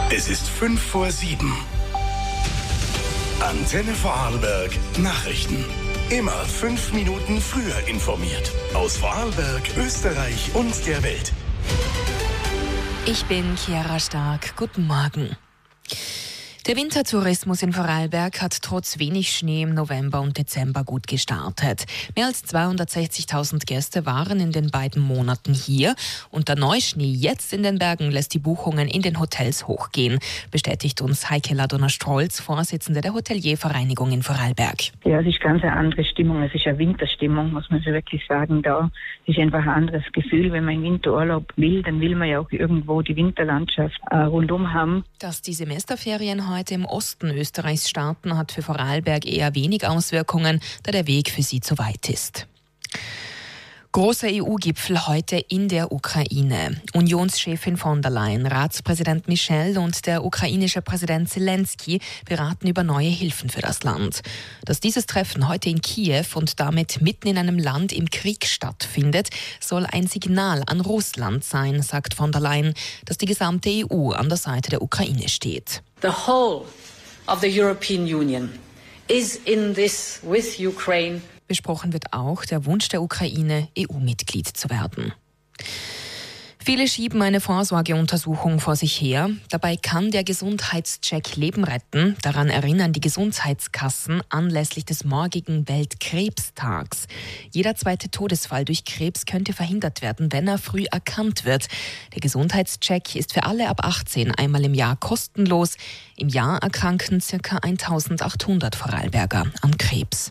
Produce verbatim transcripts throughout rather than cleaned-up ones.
Es ist fünf vor sieben. Antenne Vorarlberg Nachrichten. Immer fünf Minuten früher informiert. Aus Vorarlberg, Österreich und der Welt. Ich bin Chiara Stark. Guten Morgen. Der Wintertourismus in Vorarlberg hat trotz wenig Schnee im November und Dezember gut gestartet. Mehr als zweihundertsechzigtausend Gäste waren in den beiden Monaten hier und der Neuschnee jetzt in den Bergen lässt die Buchungen in den Hotels hochgehen, bestätigt uns Heike Ladonner-Strolz, Vorsitzende der Hoteliervereinigung in Vorarlberg. Ja, es ist ganz eine andere Stimmung. Es ist eine Winterstimmung, muss man so wirklich sagen. Da ist einfach ein anderes Gefühl. Wenn man in Winterurlaub will, dann will man ja auch irgendwo die Winterlandschaft äh, rundum haben. Dass die Semesterferien heute im Osten Österreichs starten, hat für Vorarlberg eher wenig Auswirkungen, da der Weg für sie zu weit ist. Großer E U-Gipfel heute in der Ukraine. Unionschefin von der Leyen, Ratspräsident Michel und der ukrainische Präsident Zelensky beraten über neue Hilfen für das Land. Dass dieses Treffen heute in Kiew und damit mitten in einem Land im Krieg stattfindet, soll ein Signal an Russland sein, sagt von der Leyen, dass die gesamte E U an der Seite der Ukraine steht. The whole of the European Union is in this with Ukraine. Besprochen wird auch der Wunsch der Ukraine, E U-Mitglied zu werden. Viele schieben eine Vorsorgeuntersuchung vor sich her. Dabei kann der Gesundheitscheck Leben retten. Daran erinnern die Gesundheitskassen anlässlich des morgigen Weltkrebstags. Jeder zweite Todesfall durch Krebs könnte verhindert werden, wenn er früh erkannt wird. Der Gesundheitscheck ist für alle ab achtzehn einmal im Jahr kostenlos. Im Jahr erkranken ca. eintausendachthundert Vorarlberger an Krebs.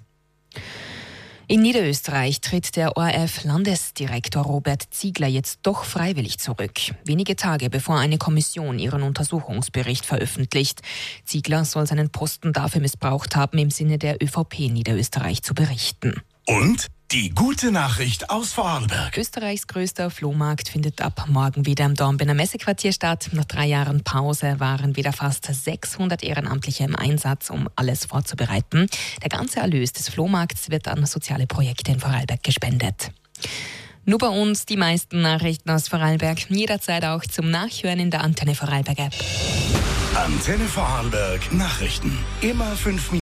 In Niederösterreich tritt der O R F-Landesdirektor Robert Ziegler jetzt doch freiwillig zurück. Wenige Tage bevor eine Kommission ihren Untersuchungsbericht veröffentlicht. Ziegler soll seinen Posten dafür missbraucht haben, im Sinne der ÖVP Niederösterreich zu berichten. Und die gute Nachricht aus Vorarlberg. Österreichs größter Flohmarkt findet ab morgen wieder im Dornbirner Messequartier statt. Nach drei Jahren Pause waren wieder fast sechshundert Ehrenamtliche im Einsatz, um alles vorzubereiten. Der ganze Erlös des Flohmarkts wird an soziale Projekte in Vorarlberg gespendet. Nur bei uns die meisten Nachrichten aus Vorarlberg. Jederzeit auch zum Nachhören in der Antenne Vorarlberg App. Antenne Vorarlberg Nachrichten. Immer fünf Minuten.